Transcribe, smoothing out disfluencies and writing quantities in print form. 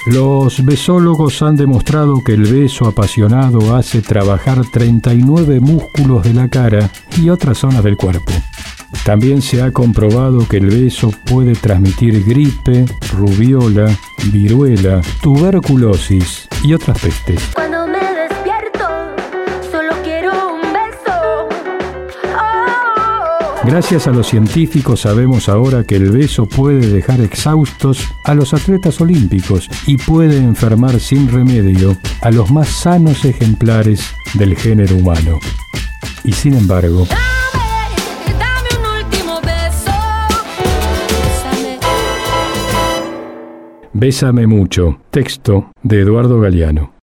Los besólogos han demostrado que el beso apasionado hace trabajar 39 músculos de la cara y otras zonas del cuerpo. También se ha comprobado que el beso puede transmitir gripe, rubiola, viruela, tuberculosis y otras pestes. Cuando me despierto, solo quiero un beso. Oh. Gracias a los científicos sabemos ahora que el beso puede dejar exhaustos a los atletas olímpicos y puede enfermar sin remedio a los más sanos ejemplares del género humano. Y sin embargo, Bésame mucho. Texto de Eduardo Galeano.